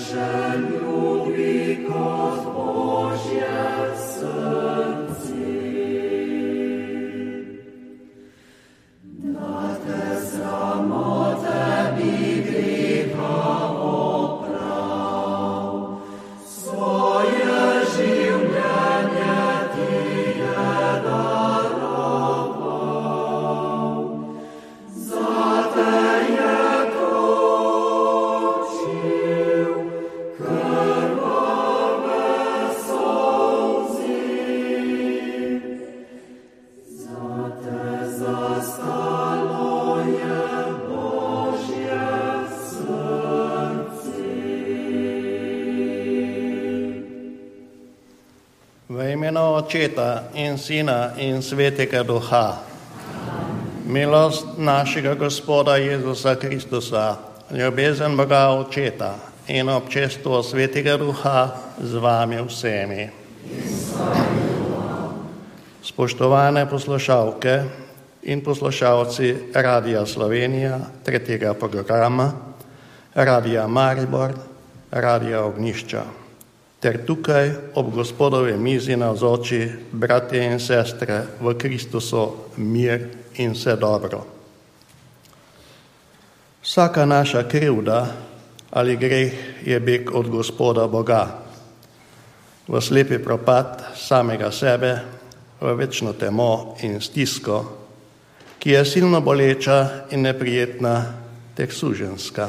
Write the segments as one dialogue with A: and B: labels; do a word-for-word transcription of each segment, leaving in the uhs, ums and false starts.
A: Očeta in Sina in Svetega Duha. Milost našega Gospoda Jezusa Kristusa, ljubezen Boga Očeta in občestvo Svetega Duha z vami vsemi. Spoštovane poslušalke in poslušalci Radia Slovenija, tretjega programa, Radia Maribor, Radia Ognjišča, ter tukaj ob Gospodove mizi navzoči bratje in sestre v Kristusu mir in vse dobro. Vsaka naša krivda ali greh je beg od Gospoda Boga, v slepi propad samega sebe, v večno temo in stisko, ki je silno boleča in neprijetna ter suženjska.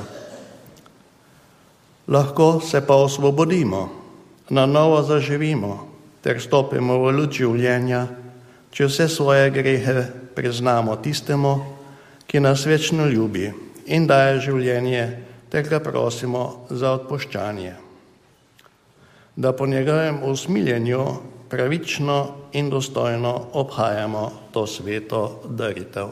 A: Lahko se pa osvobodimo, na novo zaživimo ter stopimo v luč življenja, če vse svoje grehe priznamo tistemu, ki nas večno ljubi in daje življenje, ter ga prosimo za odpuščanje. Da po njegovem usmiljenju pravično in dostojno obhajamo to sveto daritev.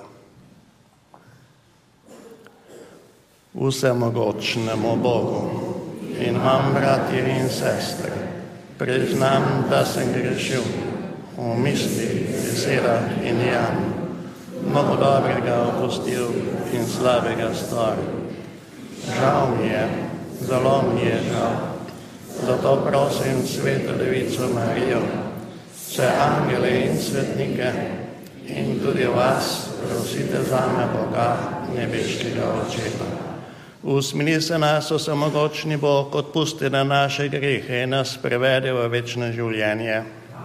A: Vsemogočnemu Bogu in vam, bratje in sestre, priznam, da sem grešil v mislih, besedah in dejanjih, mnogo dobrega opustil in slabega storil. Žal mi je, zelo mi je žal, zato prosim Sveto Devico Marijo, vse angele in svetnike in tudi vas, prosite zame Boga, nebeškega Očeta. Usmili se nas, vsemogočni Bog, odpusti na naše grehe in nas prevede v večno življenje.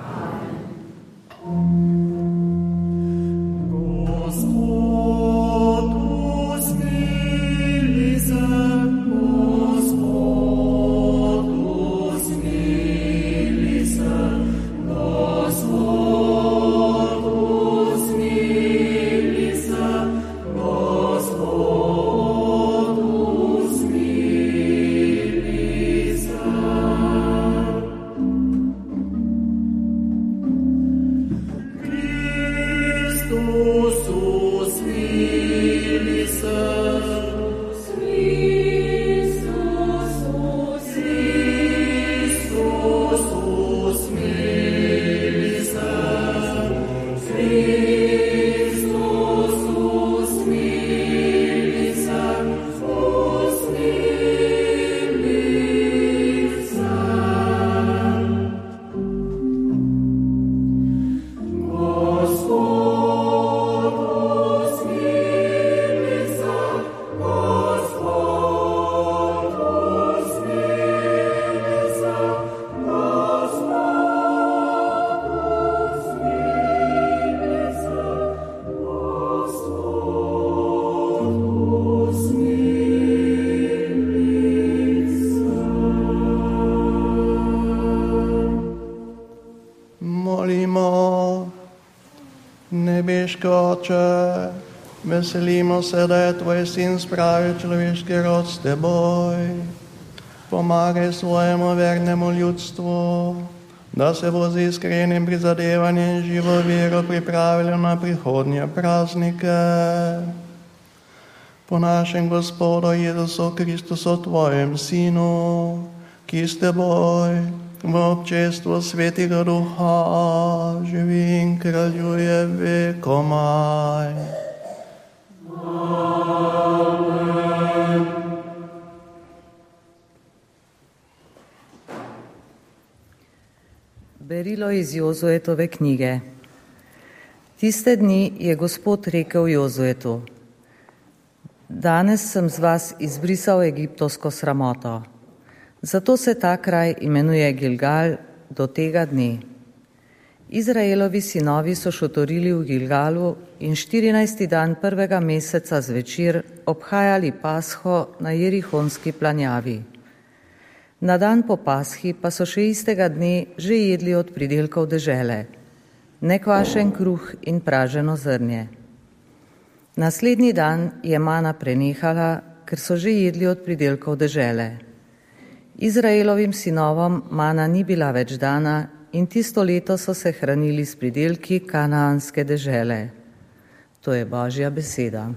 A: Oče, veselimo se, da je tvoj sin spravil človeški rod s teboj. Pomagaj svojemu vernemu ljudstvu, da se bo z iskrenim prizadevanjem in živo vero pripravilo na prihodnje praznike. Po našem Gospodu Jezusu Kristusu, tvojem Sinu, ki s teboj v občestvu Svetega Duha živi in kraljuje vekomaj. Amen.
B: Berilo iz Jozuetove knjige. Tiste dni je Gospod rekel Jozuetu: Danes sem z vas izbrisal egiptovsko sramoto. Zato se ta kraj imenuje Gilgal do tega dne. Izraelovi sinovi so šotorili v Gilgalu in štirinajsti dan prvega meseca zvečer obhajali Pasho na Jerihonski planjavi. Na dan po Pashi pa so še istega dne že jedli od pridelkov dežele, nekvašen kruh in praženo zrnje. Naslednji dan je mana prenehala, ker so že jedli od pridelkov dežele. Izraelovim sinovom mana ni bila več dana in tisto leto so se hranili s pridelki kanaanske dežele. To je Božja beseda.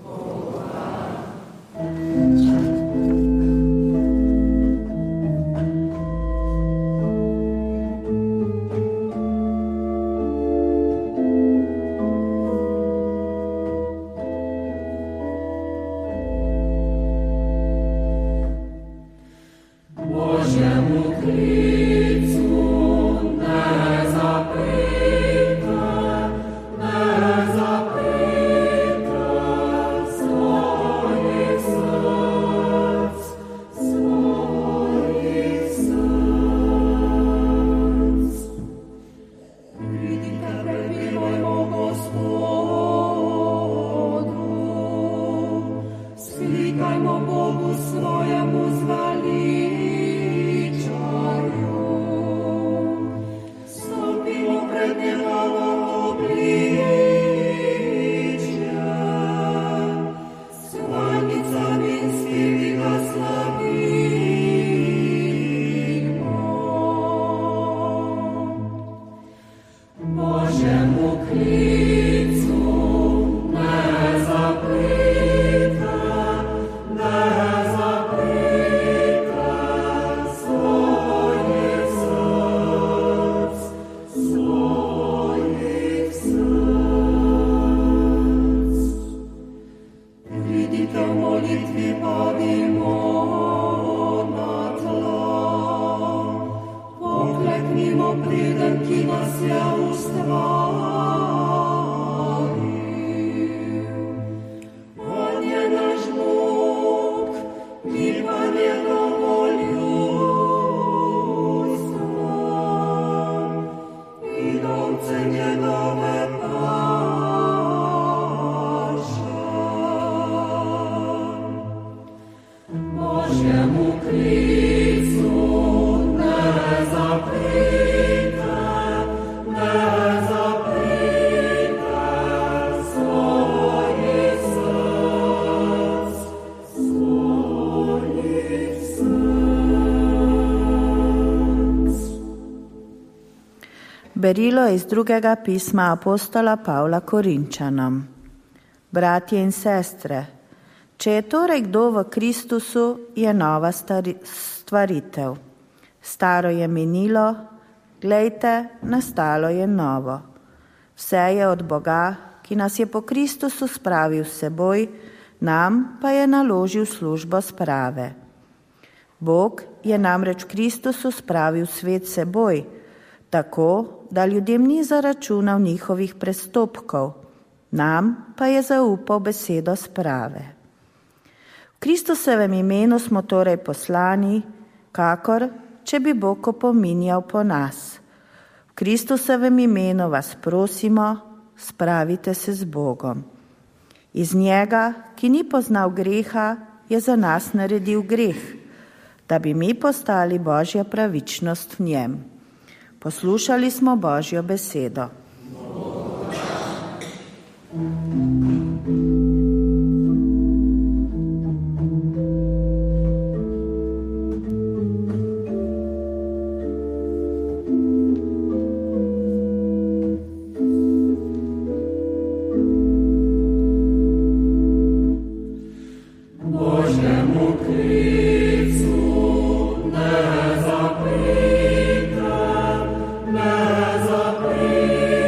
C: Berilo iz drugega pisma apostola Pavla Korinčanom. Bratje in sestre, če je torej kdo v Kristusu, je nova stari, stvaritev. Staro je minilo, glejte, nastalo je novo. Vse je od Boga, ki nas je po Kristusu spravil s seboj, nam pa je naložil službo sprave. Bog je namreč v Kristusu spravil svet s seboj, tako, da ljudem ni zaračunal njihovih prestopkov, nam pa je zaupal besedo sprave. V Kristusovem imenu smo torej poslani, kakor če bi Bog opominjal po nas. V Kristusovem imenu vas prosimo, spravite se z Bogom. Iz njega, ki ni poznal greha, je za nas naredil greh, da bi mi postali Božja pravičnost v njem. Poslušali smo Božjo besedo.
D: Ne zapite, ne zapite.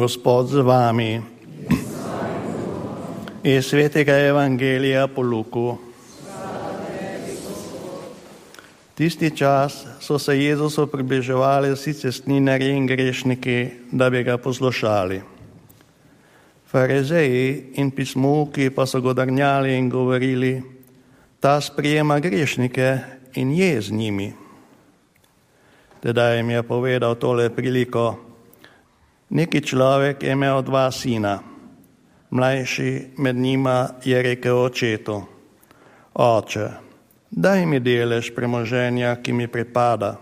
A: Gospod z vami. Iz svetega evangelija po Luku. Tisti čas so se Jezusu približevali vsi cestninarji in grešniki, da bi ga poslušali. Farizeji in pismouki pa so godrnjali in govorili: ta sprijema grešnike in je z njimi. Tedaj jim je povedal tole priliko: neki človek je imel dva sina. Mlajši med njima je rekel očetu: oče, daj mi delež premoženja, ki mi pripada.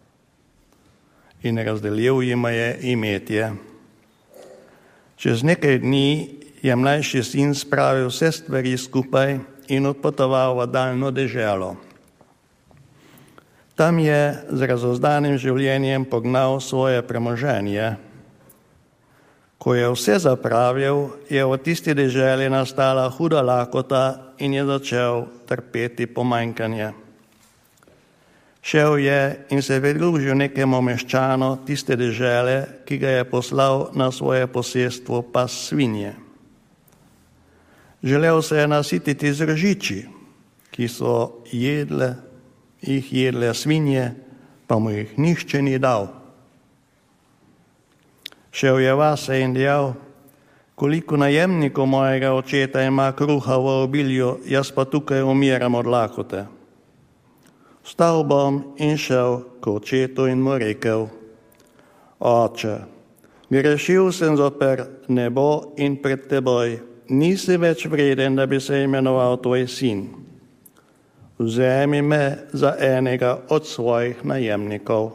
A: In razdelil jima je imetje. Čez nekaj dni je mlajši sin spravil vse stvari skupaj in odpotoval v daljno deželo. Tam je z razozdanim življenjem pognal svoje premoženje. Ko je vse zapravil, je v tisti deželi nastala huda lakota in je začel trpeti pomanjkanje. Šel je in se pridružil nekemu meščanu tiste dežele, ki ga je poslal na svoje posestvo pas svinje. Želel se je nasititi z ržiči, ki so jedle, jih jedle svinje, pa mu jih nihče ni dal. Šel je vase in dejal: koliko najemnikov mojega očeta ima kruha v obilju, jaz pa tukaj umiram od lakote. Vstal bom in šel k očetu in mu rekel: oče, grešil sem zoper nebo in pred teboj, nisi več vreden, da bi se imenoval tvoj sin. Vzemi me za enega od svojih najemnikov.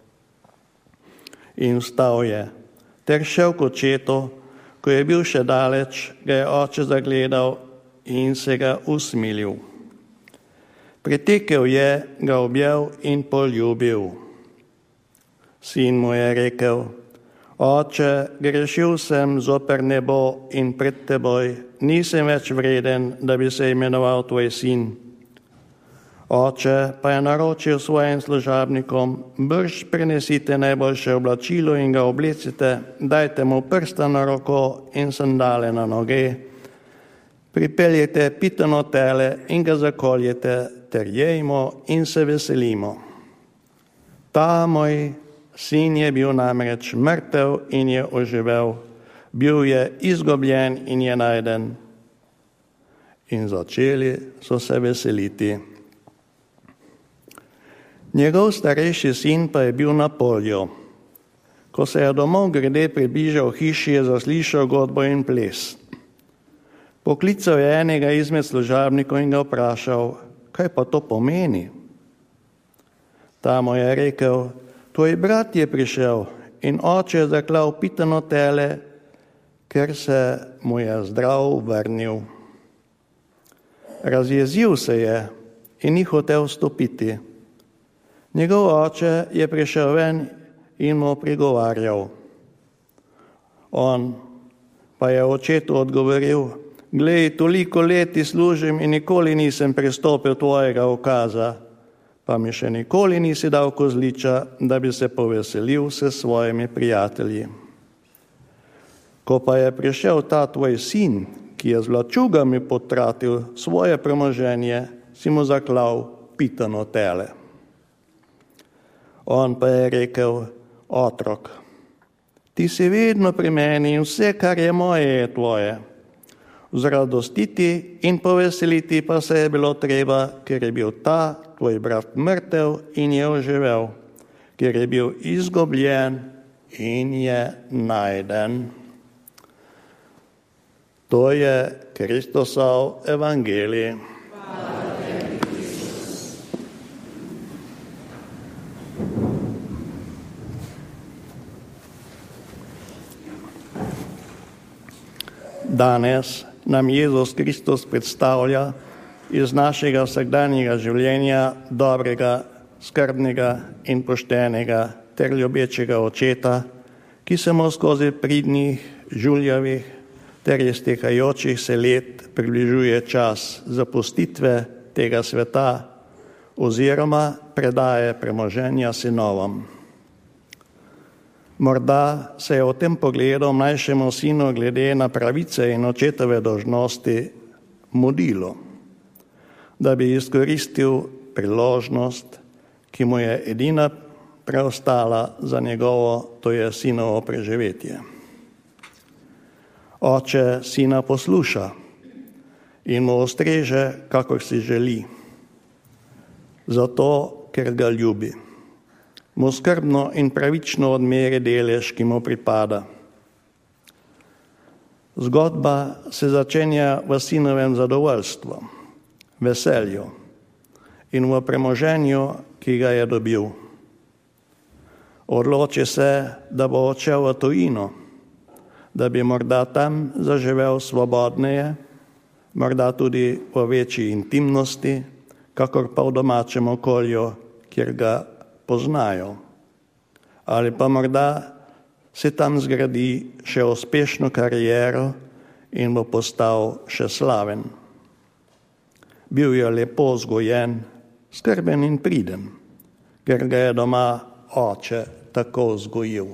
A: In vstal je ter šel k očetu. Ko je bil še daleč, ga je oče zagledal in se ga usmilil. Pritekel je, ga objel in poljubil. Sin mu je rekel: oče, grešil sem zoper nebo in pred teboj, nisem več vreden, da bi se imenoval tvoj sin. Oče pa je naročil svojim služabnikom: brž prinesite najboljše oblačilo in ga oblecite, dajte mu prsta na roko in sandale na noge, pripeljete pitano tele in ga zakoljete, ter jejmo in se veselimo. Ta moj sin je bil namreč mrtev in je oživel, bil je izgubljen in je najden. In začeli so se veseliti. Njegov starejši sin pa je bil na polju. Ko se je domov grede približal hiši, je zaslišal godbo in ples. Poklical je enega izmed služabnikov in ga vprašal: kaj pa to pomeni? Ta mu je rekel: tvoj brat je prišel in oče je zaklal pitano tele, ker se mu je zdrav vrnil. Razjezil se je in ni hotel vstopiti. Njegov oče je prišel ven in mu prigovarjal. On pa je očetu odgovoril: glej, toliko let ti služim in nikoli nisem prestopil tvojega ukaza, pa mi še nikoli nisi dal kozliča, da bi se poveselil s svojimi prijatelji. Ko pa je prišel ta tvoj sin, ki je z vlačugami potratil svoje premoženje, si mu zaklal pitano tele. On pa je rekel: otrok, ti si vedno pri meni in vse, kar je moje, je tvoje. Zradostiti in poveseliti pa se je bilo treba, ker je bil ta tvoj brat mrtev in je oživel, ker je bil izgubljen in je najden. To je Kristusov evangelij. Danes nam Jezus Kristus predstavlja iz našega vsakdanjega življenja dobrega, skrbnega in poštenega ter ljubečega očeta, ki se mu skozi pridnih, žuljavih ter iztekajočih se let približuje čas zapustitve tega sveta oziroma predaje premoženja sinovom. Morda se je v tem pogledu mlajšemu sinu glede na pravice in očetove dolžnosti mudilo, da bi izkoristil priložnost, ki mu je edina preostala za njegovo, to je sinovo preživetje. Oče sina posluša in mu ustreže, kakor si želi, zato, ker ga ljubi. Mu skrbno in pravično odmeri delež, ki mu pripada. Zgodba se začenja v sinovem zadovoljstvu, veselju in v premoženju, ki ga je dobil. Odloči se, da bo odšel v tujino, da bi morda tam zaživel svobodneje, morda tudi v večji intimnosti, kakor pa v domačem okolju, kjer ga poznajo. Ali pa morda se tam zgradi še uspešno kariero in bo postal še slaven. Bil je lepo vzgojen, skrben in priden, ker ga je doma oče tako vzgojil.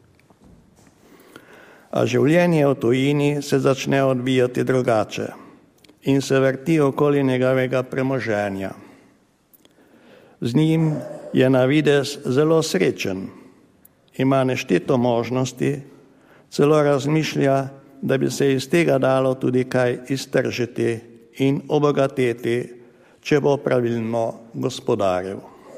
A: A življenje v tujini se začne odvijati drugače in se vrti okoli njegovega premoženja. Z njim je na videz zelo srečen, ima nešteto možnosti, celo razmišlja, da bi se iz tega dalo tudi kaj iztržiti in obogateti, če bo pravilno gospodaril.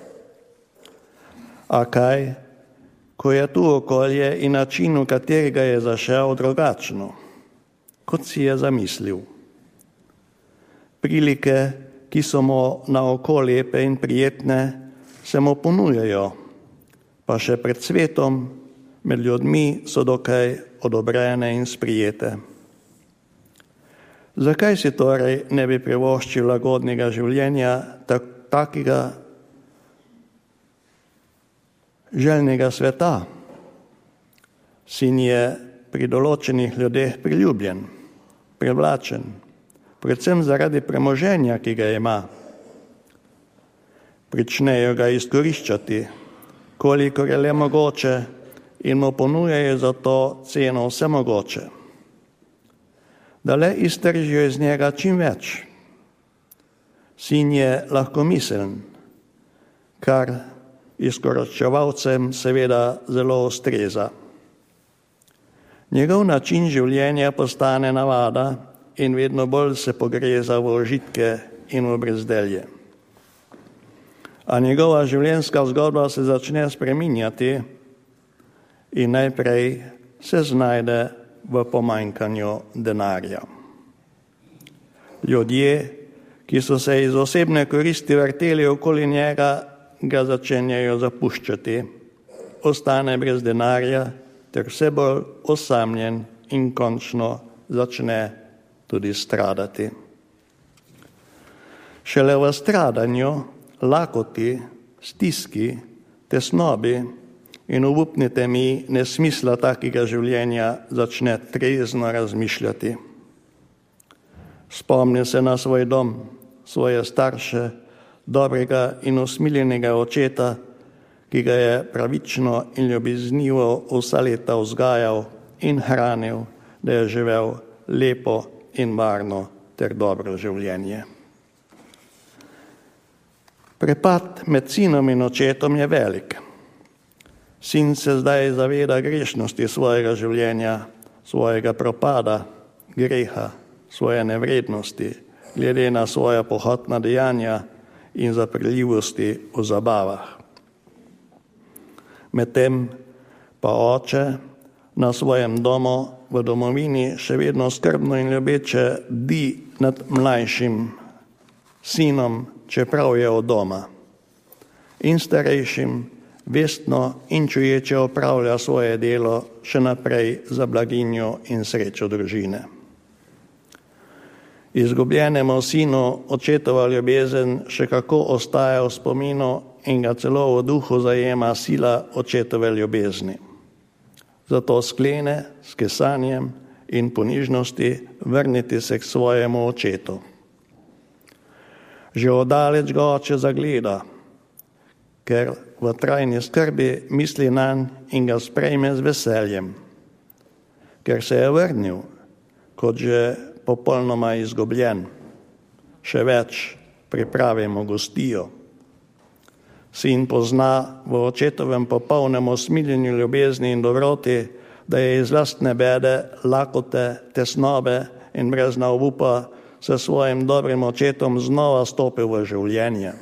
A: A kaj, ko je tu okolje in način, v katerega je zašel, drugačno, kot si je zamislil. Prilike, ki so mu na oko lepe in prijetne, se mu ponujajo, pa še pred svetom, med ljudmi so dokaj odobrene in sprijete. Zakaj si torej ne bi privoščil lagodnega življenja, tak, takega željnega sveta? Sin je pri določenih ljudeh priljubljen, privlačen, predvsem zaradi premoženja, ki ga ima. Pričnejo ga izkoriščati, kolikor je le mogoče, in mu ponujajo za to ceno vse mogoče. Da le iztržijo iz njega čim več. Sin je lahkomiseln, kar izkoriščevalcem seveda zelo ustreza. Njegov način življenja postane navada in vedno bolj se pogreza v užitke in v brezdelje. A njegova življenjska zgodba se začne spreminjati in najprej se znajde v pomanjkanju denarja. Ljudje, ki so se iz osebne koristi vrteli okoli njega, ga začenjajo zapuščati, ostane brez denarja ter vse bolj osamljen in končno začne tudi stradati. Šele v stradanju, lakoti, stiski, tesnobi in obupni temi nesmisla takega življenja začne trezno razmišljati. Spomni se na svoj dom, svoje starše, dobrega in usmiljenega očeta, ki ga je pravično in ljubeznivo vsa leta vzgajal in hranil, da je živel lepo in varno ter dobro življenje. Prepad med sinom in očetom je velik. Sin se zdaj zaveda grešnosti svojega življenja, svojega propada, greha, svoje nevrednosti, glede na svoja pohotna dejanja in zapeljivosti v zabavah. Medtem pa oče na svojem domu v domovini še vedno skrbno in ljubeče bdi nad mlajšim sinom, čeprav je od doma, in starejšim vestno in čuječe opravlja svoje delo še naprej za blaginjo in srečo družine. Izgubljenemu sinu očetova ljubezen še kako ostaja v spominu in ga celo v duhu zajema sila očetove ljubezni. Zato sklene s kesanjem in ponižnosti vrniti se k svojemu očetu. Že oddaleč ga oče zagleda, ker v trajni skrbi misli nanj in ga sprejme z veseljem. Ker se je vrnil, kot že popolnoma izgubljen. Še več, pripravimo gostijo. Sin pozna v očetovem popolnem usmiljenju ljubezni in dobroti, da je iz lastne bede, lakote, tesnobe in brezna obupa s svojim dobrim očetom znova stopil v življenje.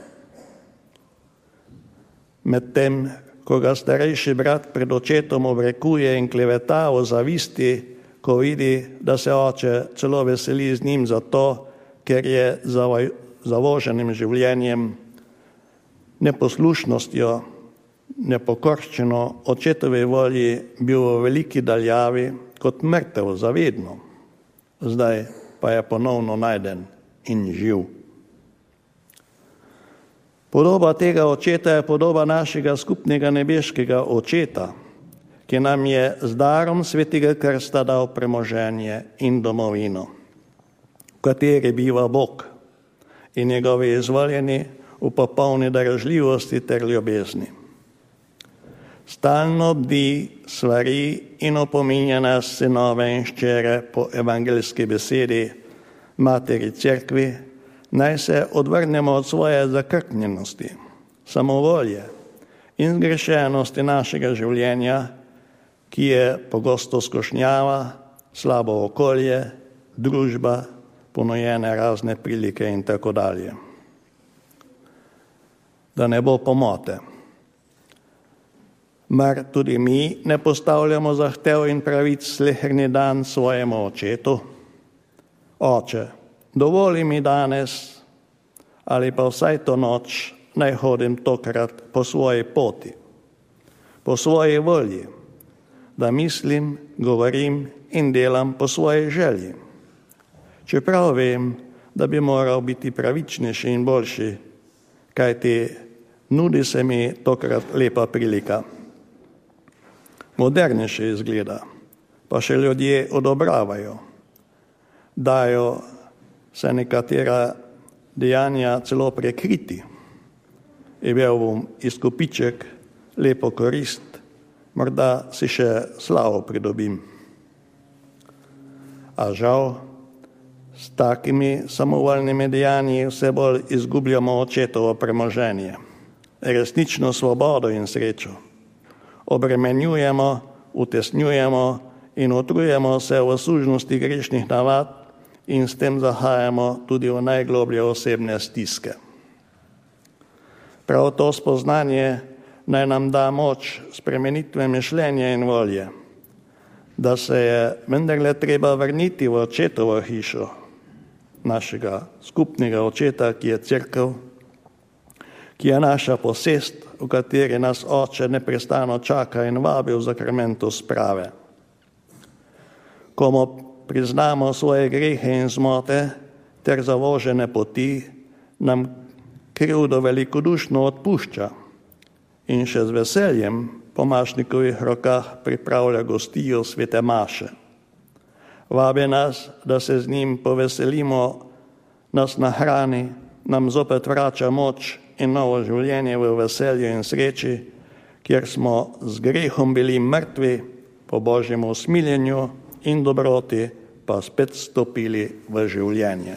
A: Medtem, ko ga starejši brat pred očetom obrekuje in kleveta o zavisti, ko vidi, da se oče celo veseli z njim zato, ker je zavoženim življenjem, neposlušnostjo, nepokorščeno očetovi volji bil v veliki daljavi kot mrtev zavedno. Zdaj pa je ponovno najden in živ. Podoba tega očeta je podoba našega skupnega nebeškega očeta, ki nam je z darom svetega krsta dal premoženje in domovino, v kateri biva Bog in njegovi izvoljeni v popolni darežljivosti ter ljubezni. Stalno bdi, svari in opominja nas sinove in ščere po evangeljski besedi Materi Cerkvi, naj se odvrnemo od svoje zakrknjenosti, samovolje in zgrešenosti našega življenja, ki je pogosto skušnjava, slabo okolje, družba, ponujene razne prilike in tako dalje. Da ne bo pomote. Mar tudi mi ne postavljamo zahtev in pravic sleherni dan svojemu očetu? Oče, dovoli mi danes, ali pa vsaj to noč, naj hodim tokrat po svoji poti, po svoji volji, da mislim, govorim in delam po svoji želji. Čeprav vem, da bi moral biti pravičnejši in boljši, kajti nudi se mi tokrat lepa prilika. Modernejše izgleda, pa še ljudje odobravajo. Dajo se nekatera dejanja celo prekriti. Imel bom izkupiček, lepo korist, morda si še slavo pridobim. A žal, s takimi samovoljnimi dejanji vse bolj izgubljamo očetovo premoženje, resnično svobodo in srečo. Obremenjujemo, utesnjujemo in utrujemo se v sužnosti grešnih navad in s tem zahajamo tudi v najgloblje osebne stiske. Prav to spoznanje naj nam da moč spremenitve mišljenja in volje, da se je vendarle treba vrniti v očetovo hišo, našega skupnega očeta, ki je Cerkev, ki je naša posest, v kateri nas oče neprestano čaka in vabi v zakramentu sprave. Ko mu priznamo svoje grehe in zmote ter zavožene poti, nam krivdo velikodušno odpušča in še z veseljem po mašnikovih rokah pripravlja gostijo svete maše. Vabi nas, da se z njim poveselimo, nas nahrani, nam zopet vrača moč in novo življenje v veselju in sreči, kjer smo z grehom bili mrtvi, po Božjem usmiljenju in dobroti pa spet stopili v življenje.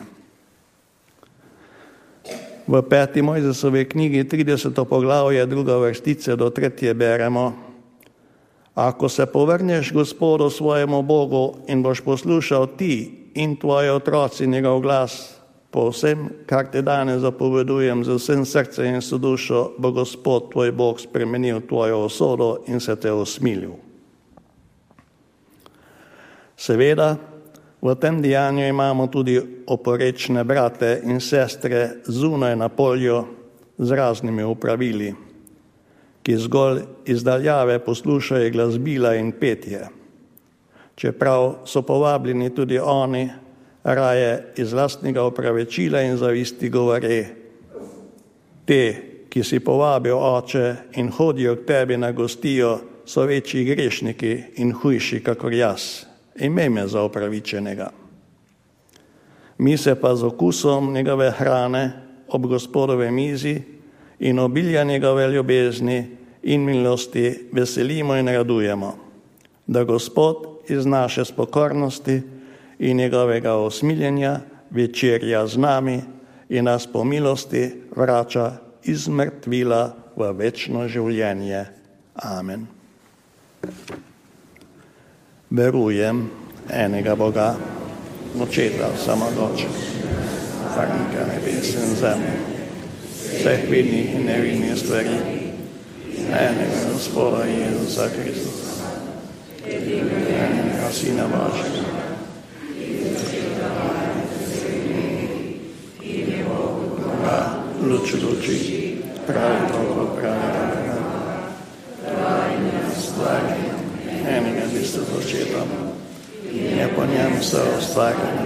A: V peti Mojzesovi knjigi trideseto poglavje, druga vrstica do tretje beremo: Ako se povrneš Gospodu svojemu Bogu in boš poslušal ti in tvoji otroci njegov glas, po vsem, kar te danes zapovedujem z vsem srcem in s dušo, bo Gospod tvoj Bog spremenil tvojo usodo in se te usmilil. Seveda, v tem dejanju imamo tudi oporečne brate in sestre zunaj na polju z raznimi upravili, ki zgolj iz daljave poslušajo glasbila in petje. Čeprav so povabljeni tudi oni, raje iz lastnega opravičila in zavisti govore: Te, ki si povabil oče in hodijo k tebi na gostijo, so večji grešniki in hujši kakor jaz. Imej me za opravičenega. Mi se pa z okusom njegove hrane ob Gospodove mizi in obilja njegove ljubezni in milosti veselimo in radujemo, da Gospod iz naše spokornosti in njegovega osmiljenja večerja z nami in nas po milosti vrača iz mrtvila v večno življenje. Amen. Verujem enega Boga, Očeta vsemogočega, Stvoritelja nebes in zemlje, vseh vidnih in nevidnih stvari, enega Gospoda Jezusa Kristusa, enega Sina Božjega, Boga, luč luči, pravi Boga, pravi Boga, stvari, enega bistva z očetom, je po njem vse ustvarjeno,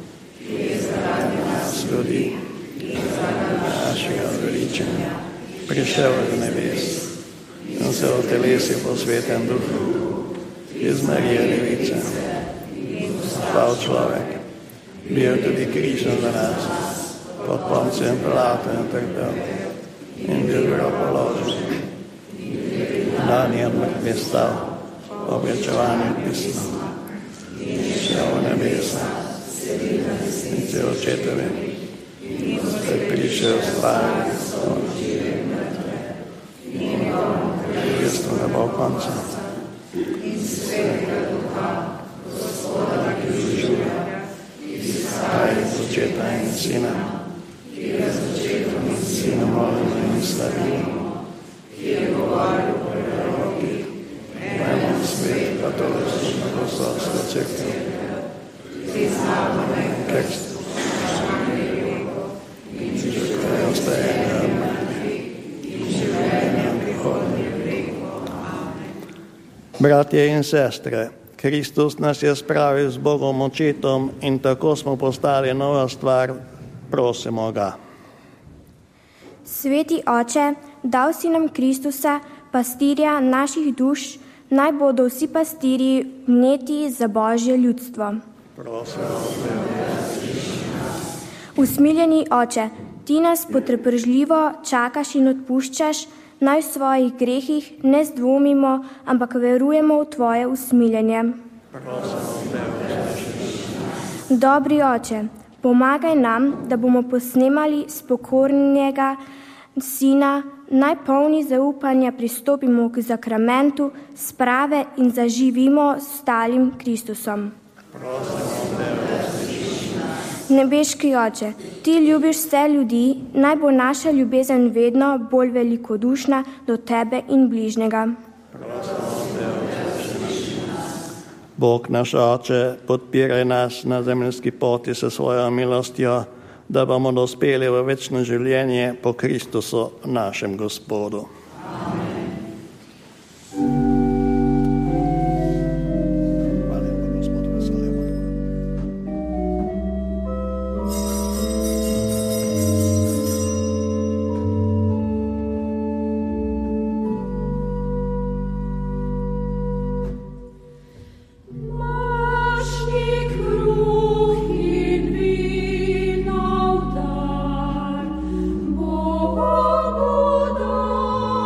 A: nas ljudi, našega veličanja, prišel z nebes in se otelesi po svetem duhu, iz Marije Device, stal človek, bil tudi križan za nas, pod Poncijem Pilatom trpel in bil grob položen. Dan je od mrtvih stal, po obrečevanju pisma, šel v nebesa, in se očetovi, da je prišel stvari, Kristo ne bo konca. Kaj je z očeta in sina, sina molimo in slavimo, najmo svet katolično apostolsko cerkev, krst, žrtve ostajanja od mrtvih, življenja prihodnjega. Bratje in sestre, Kristus nas je spravil z Bogom Očetom in tako smo postali nova stvar, prosimo ga.
D: Sveti Oče, dal si nam Kristusa, pastirja naših duš, naj bodo vsi pastirji vneti za Božje ljudstvo. Usmiljeni Oče, ti nas potrpežljivo čakaš in odpuščaš, naj v svojih grehih ne zdvomimo, ampak verujemo v tvoje usmiljenje. Dobri Oče, pomagaj nam, da bomo posnemali s pokornega Sina, naj polni zaupanja pristopimo k zakramentu sprave in zaživimo s stalim Kristusom. Nebeški Oče, ti ljubiš vse ljudi, naj bo naša ljubezen vedno bolj velikodušna do tebe in bližnjega.
A: Bog naš Oče, podpiraj nas na zemeljski poti s svojo milostjo, da bomo dospeli v večno življenje po Kristusu, našem Gospodu.
E: Oh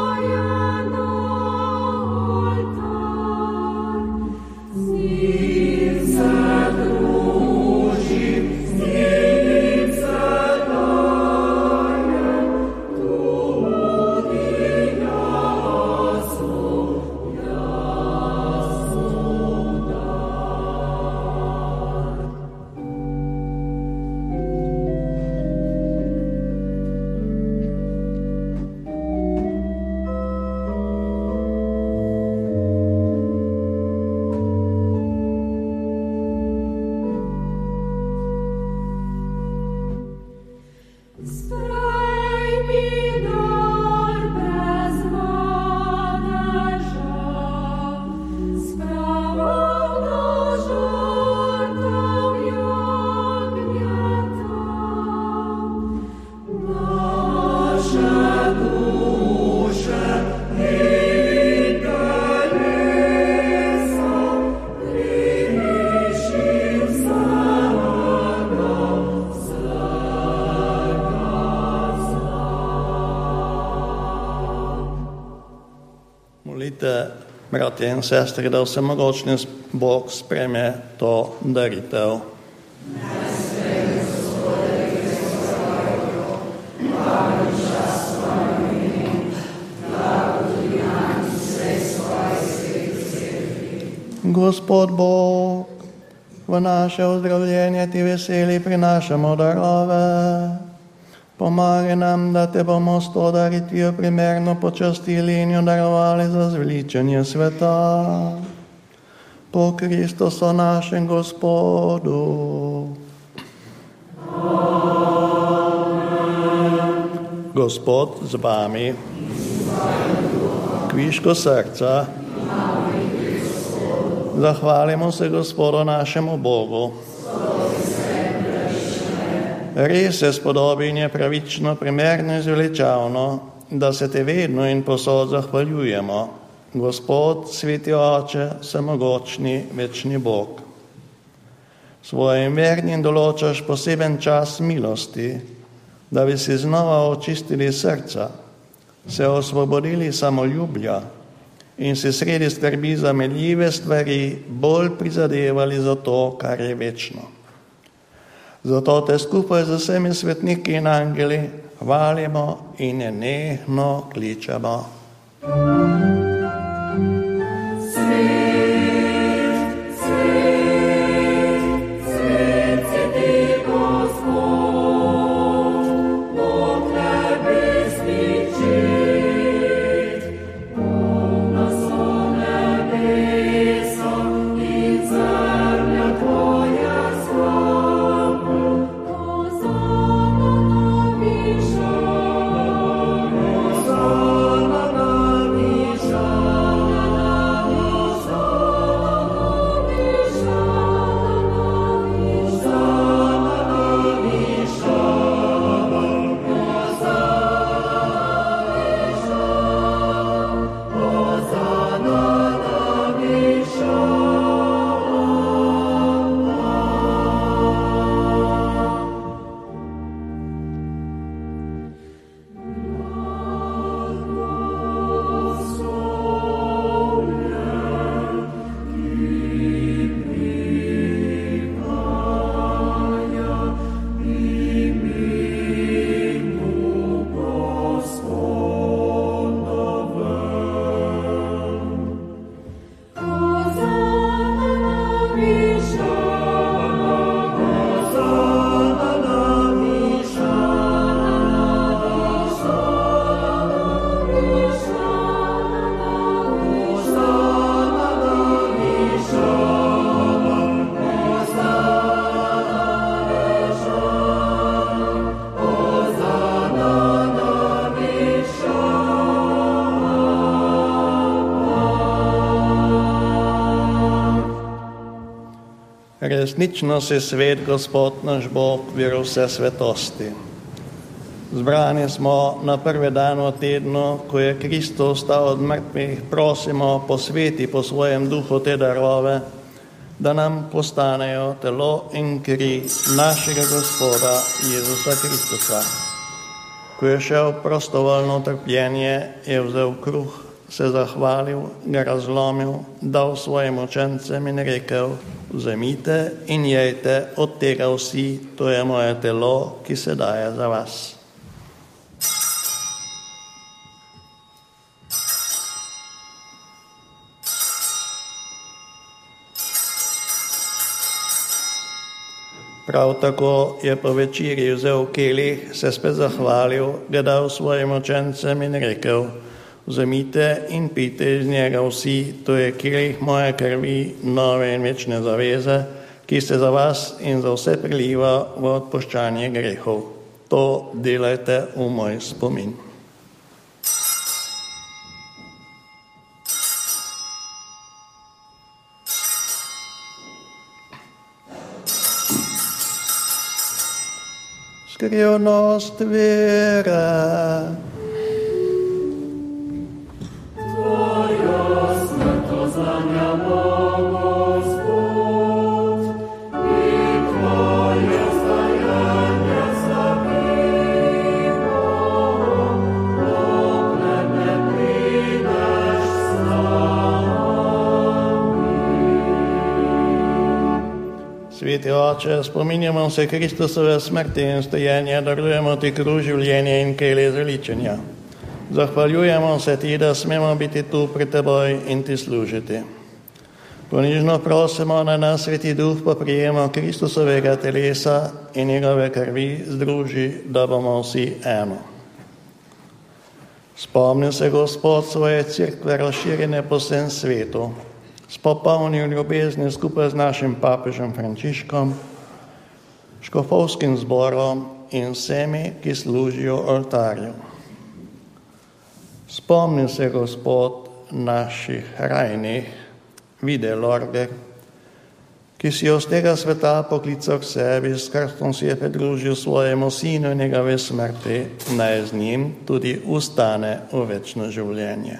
A: Dovolite, bratje in sestre, da vsemogočni Bog sprejme to daritev. Gospod Bog, v naše ozdravljenje ti veseli prinašamo darove. Pomagaj nam, da te bomo s to daritvijo primerno počastili in jo darovali za zveličanje sveta. Po Kristusu našem Gospodu. Amen. Gospod z vami. Kviško srca. Zahvalimo se Gospodu našemu Bogu. Res se spodobi in je pravično, primerno in zveličavno, da se te vedno in posod zahvaljujemo. Gospod, sveti Oče, vsemogočni, večni Bog. Svojim vernim določaš poseben čas milosti, da bi si znova očistili srca, se osvobodili samoljublja in se sredi skrbi za meljive stvari bolj prizadevali za to, kar je večno. Zato te skupaj z vsemi svetniki in angeli hvalimo in nenehno kličemo. Resnično si svet, Gospod naš Bog, vir vse svetosti. Zbrani smo na prvi dan v tednu, ko je Kristus vstal od mrtvih, prosimo, posveti po svojem duhu te darove, da nam postanejo telo in kri našega Gospoda Jezusa Kristusa. Ko je šel prostovoljno trpljenje, je vzel kruh, se zahvalil, ga razlomil, dal svojim učencem in rekel: vzemite in jejte od tega vsi, to je moje telo, ki se daje za vas. Prav tako je po večerji vzel kelih, se spet zahvalil, ga dal svojim učencem in rekel: vzemite in pijte iz njega vsi, to je kelih moje krvi, nove in večne zaveze, ki se za vas in za vse priliva v odpuščanje grehov. To delajte v moj spomin. Skrivnost vere.
E: Snow.
A: Oče, spominjamo se Kristusove smrti in stojenja, darujemo ti kruh življenja in kelje zveličenja. Zahvaljujemo se ti, da smemo biti tu pri teboj in ti služiti. Ponižno prosimo, da nas Sveti Duh po prijemu Kristusovega telesa in njegove krvi združi, da bomo vsi eno. Spomni se, Gospod, svoje cerkve razširjene po vsem svetu, s popolnim ljubezni skupaj z našim papežem Frančiškom, škofovskim zborom in vsemi, ki služijo oltarju. Spomni se, Gospod, naših rajnih, Vide Lorge, ki si jo z tega sveta poklical k sebi, s krstom si je pridružil svojemu sinu in njegove smrti, naj z njim tudi ustane v večno življenje.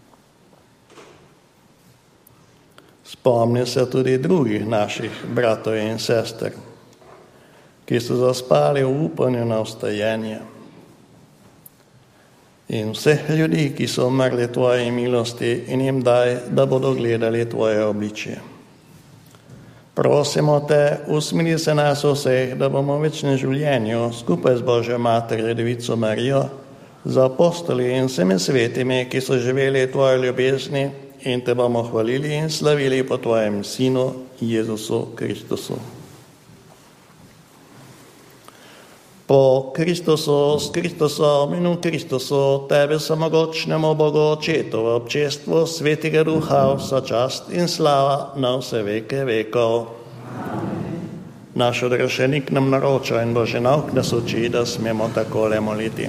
A: Spomni se tudi drugih naših bratov in sester, ki so zaspali v upanju na vstajenje. In vseh ljudi, ki so umrli tvoje milosti, in jim daj, da bodo gledali tvoje obličje. Prosimo te, usmili se nas vseh, da bomo v večnem življenju skupaj z Božjo Materjo Devico Marijo, za apostoli in vsemi svetimi, ki so živeli tvoje ljubezni, in te bomo hvalili in slavili po tvojem Sinu, Jezusu Kristusu. Po Kristusu, s Kristusom in v Kristusu, tebe samogočnemu Bogu Očetu, v občestvu Svetega Duha, vsa čast in slava na vse veke vekov. Naš odrešenik nam naroča in Božji nauk nas uči, da smemo takole moliti.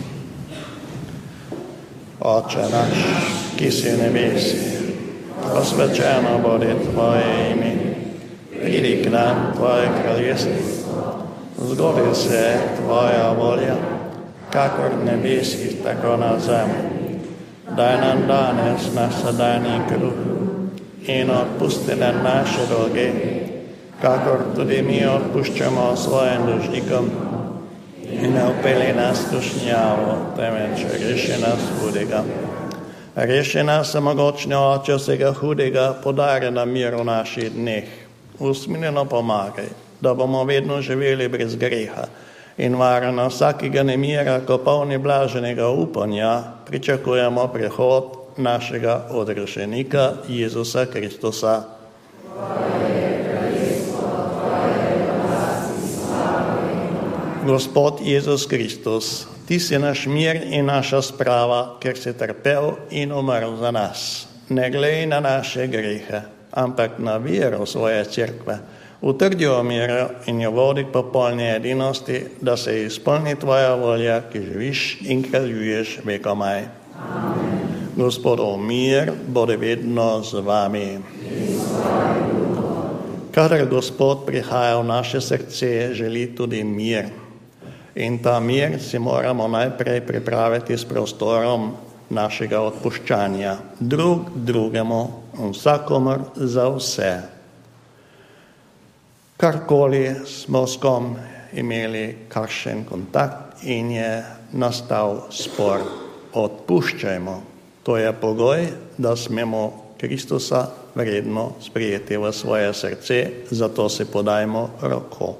A: Oče naš, ki si v nebesi, posvečeno bodi tvoje ime, pridi k nam tvoje kraljestvo. Zgodi se tvoja volja, kakor v nebesih, tako na zemlji. Daj nam danes naš vsakdanji kruh in odpusti nam naše dolge, kakor tudi mi odpuščamo svojim dolžnikom. In ne vpelji nas v skušnjavo, temveč reši nas hudega. Reši nas, samogočni Oče vsega hudega, podari nam mir v naših dneh. Usmiljeno pomagaj, da bomo vedno živeli brez greha in varno vsakega nemira, ko polni blaženega upanja pričakujemo prihod našega odrešenika Jezusa Kristusa. Gospod Jezus Kristus, ti si naš mir in naša sprava, ker si trpel in umrl za nas. Ne glej na naše grehe, ampak na vero svoje cerkve. Utrdi o miru in jo vodi k popolni edinosti, da se izpolni tvoja volja, ki živiš in kraljuješ vekomaj. Gospodov mir bodi vedno z vami. Kadar Gospod prihaja v naše srce, želi tudi mir. In ta mir si moramo najprej pripraviti s prostorom našega odpuščanja. Drug drugemu in vsakomur za vse. Karkoli smo s kom imeli kakšen kontakt in je nastal spor, odpuščajmo. To je pogoj, da smemo Kristusa vredno sprejeti v svoje srce, zato se podajmo roko.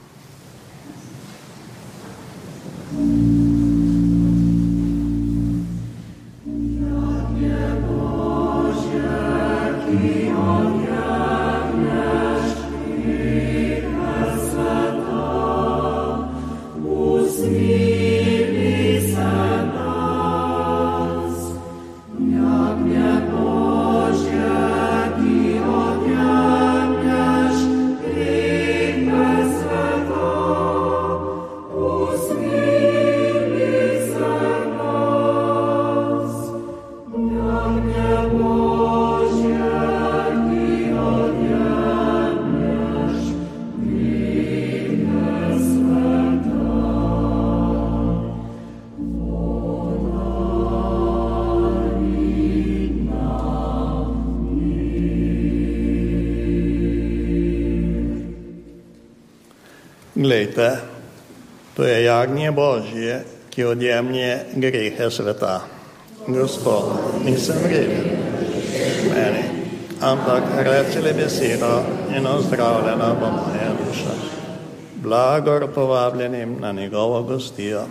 A: Glejte, to je jagnje Božje, ki odjemlje grehe sveta. Gospod, nisem vreden meni, ampak reci le besedo in ozdravljena bo moja duša. blagor povabljenim na njegovo gostijo.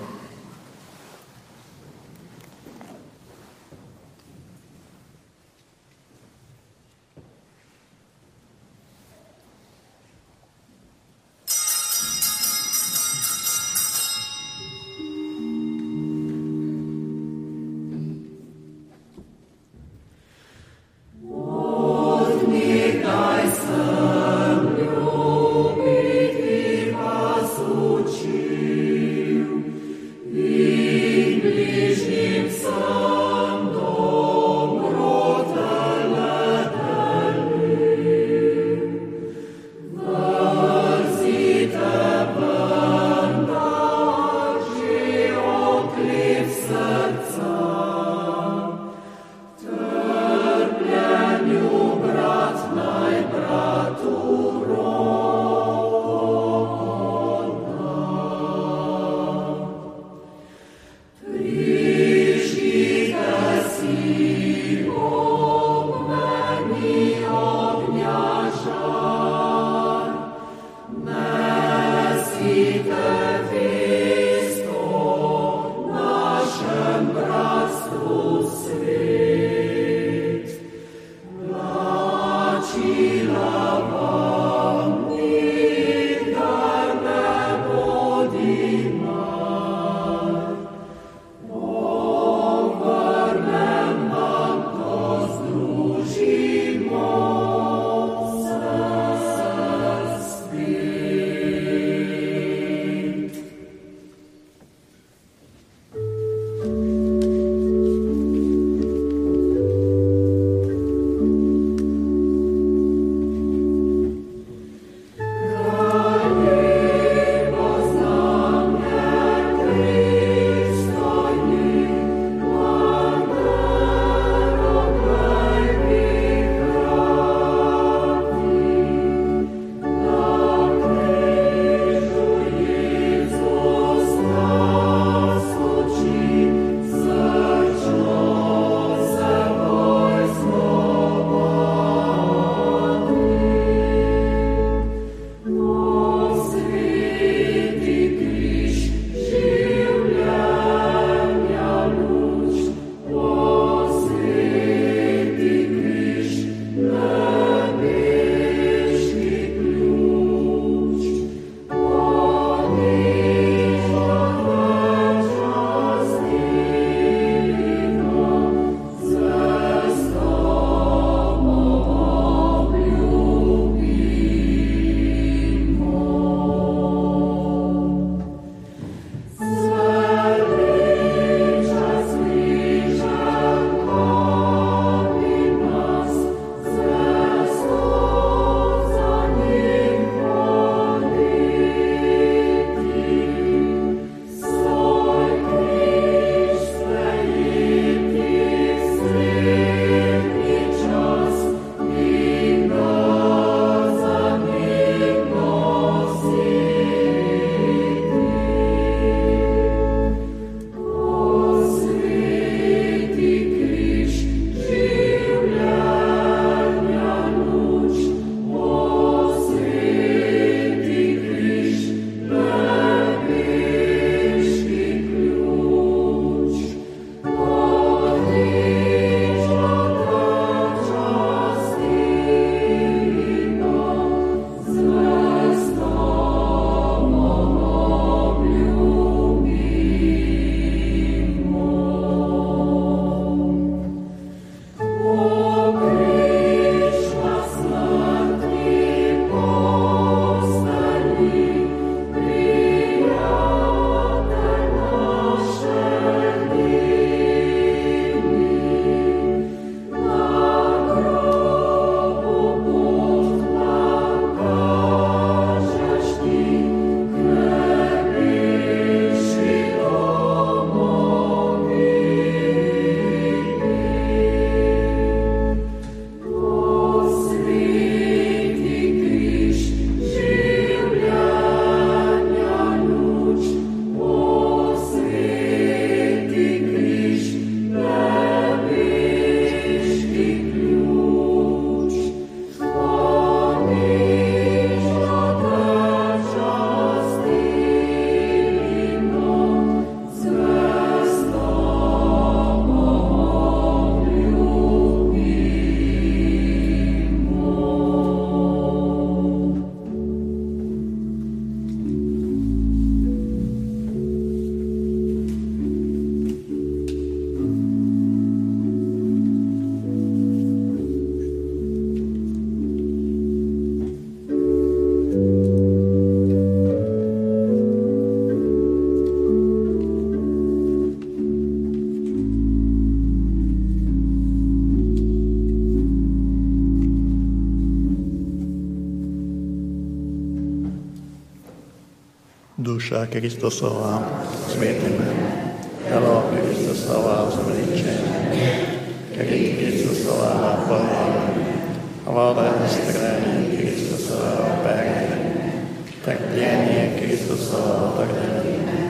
A: duša Kristusova, svetime. Telo Kristusova zveličenje, kri Kristusova napojenje, voda stranje Kristusova operje, trpljenje Kristusova otrdenje.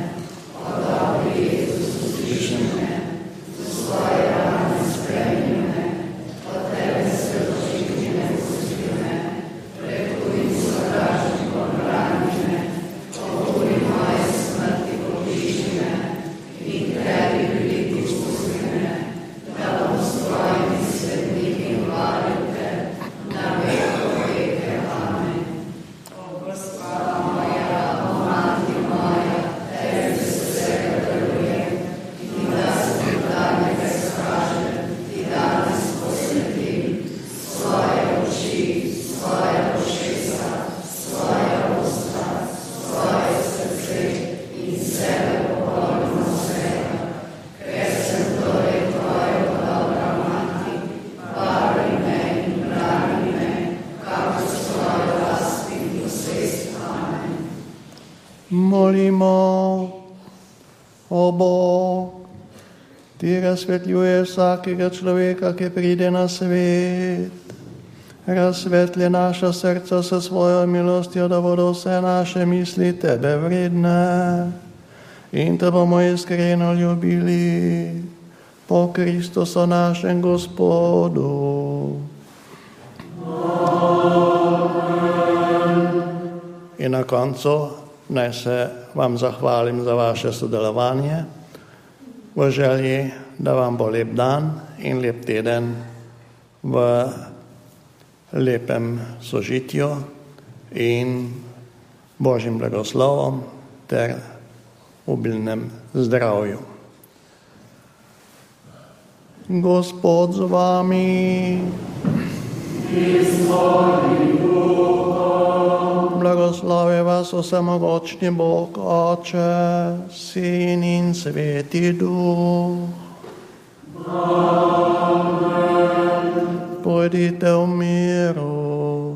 A: Uslišimo svoje rane spremljene, od tebe se očitne vzljene, preko in sovražnih obranjene, okoli moje smrti povišene in tebi veliki spustene, da bom s tvojimi svetniki hvalil te, na veko veke. Amen. O Gospoda moja, o Mati moja, tebi se vsega darujem, ti da se podanega izkažem, ti danes posvetim svoje oči, svoje ušesa, svoje usta, svoje srce in sebe popolnoma vsega, ker sem torej tvoja dobra mati, varuj me in brani me, kakor svojo last in posvest. Amen.
E: Molimo, o Bog, ti razsvetljuješ vsakega človeka, ki pride na svet. Razsvetli naša srca s svojo milostjo, da bodo vse naše misli tebe vredne in te bomo iskreno ljubili po Kristusu našem Gospodu.
A: In na koncu naj se vam zahvalim za vaše sodelovanje v želji, da vam bo lep dan in lep teden v lepem sožitju in Božjim blagoslovom ter obilnem zdravju.
E: Gospod z vami. Blagoslovi vas vsemogočni Bog, Oče, Sin in Sveti Duh. Pojdite v miru.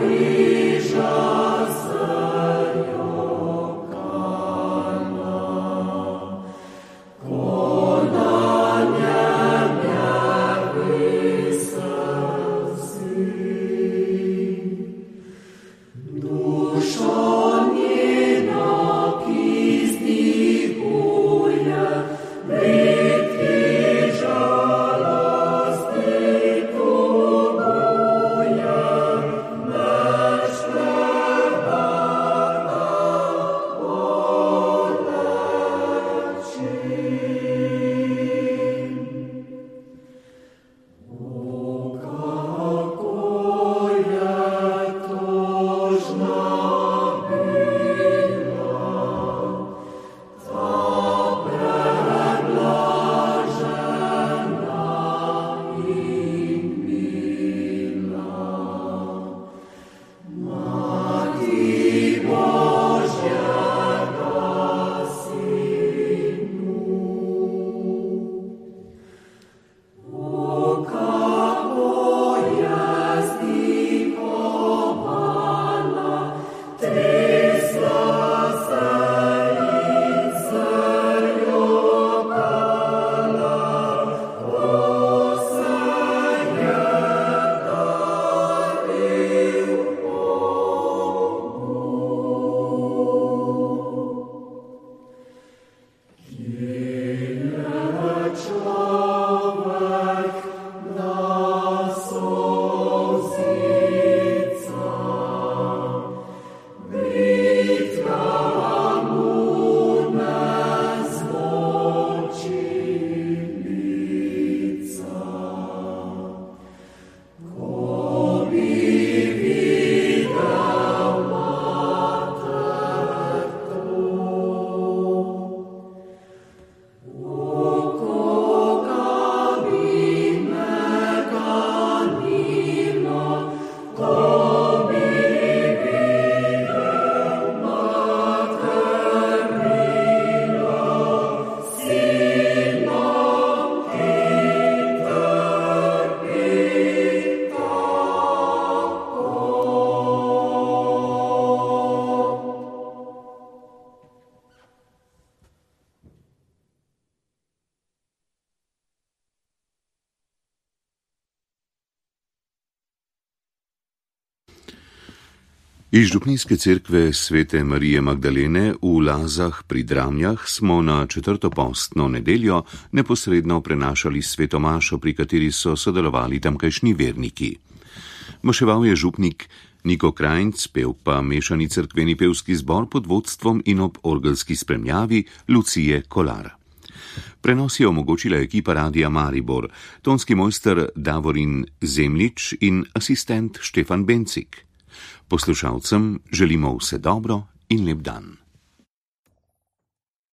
F: Amen. Iz župnijske cerkve Svete Marije Magdalene v Lazah pri Dramljah smo na četrto postno nedeljo neposredno prenašali sveto mašo, pri kateri so sodelovali tamkajšnji verniki. Maševal je župnik Niko Krajnc, pel pa mešani cerkveni pevski zbor pod vodstvom in ob orgelski spremljavi Lucije Kolar. Prenos je omogočila ekipa Radia Maribor, tonski mojster Davorin Zemljič in asistent Štefan Bencik. Poslušalcem želimo vse dobro in lep dan.